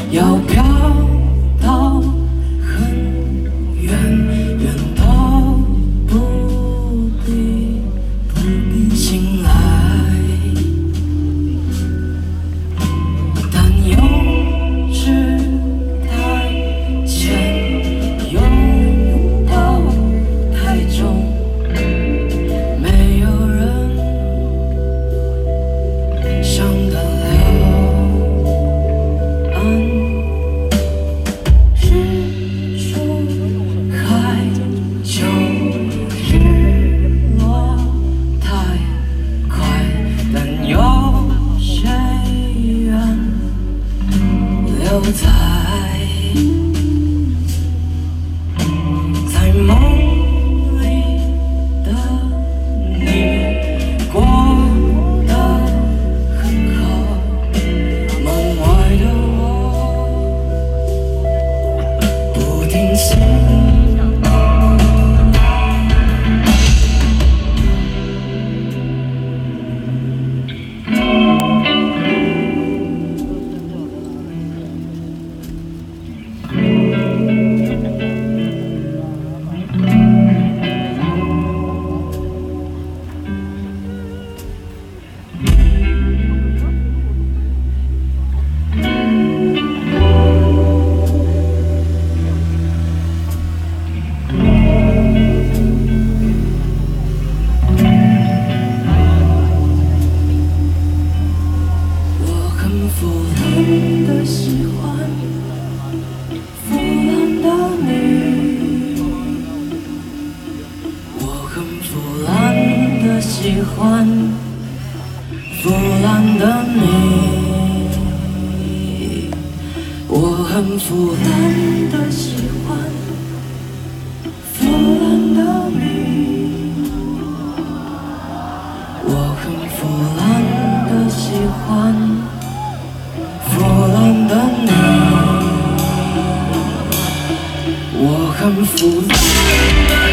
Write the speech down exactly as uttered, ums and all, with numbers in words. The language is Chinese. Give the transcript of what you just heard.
要飘到很远，远到不必不必醒来，但幼稚太浅，又到太重，没有人上得了岸。日出海就日落太快，但有谁愿留在在梦里的你过得很好，门外的我不停醒。我很腐烂的喜欢腐烂的你，我很腐烂的喜欢腐烂的你，我很腐烂的喜欢腐烂的你，我很腐烂的喜欢腐烂的你，我很腐烂。